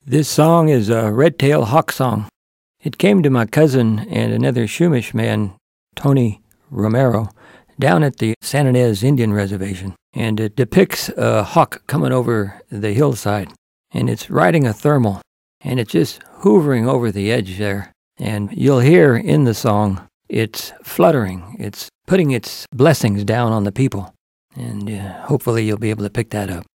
This song is a red-tailed hawk song. It came to my cousin and another Chumash man, Tony Romero, down at the San Ynez Indian Reservation, and it depicts a hawk coming over the hillside, and it's riding a thermal, and it's just hovering over the edge there, and you'll hear in the song, it's fluttering, it's putting its blessings down on the people, and hopefully you'll be able to pick that up.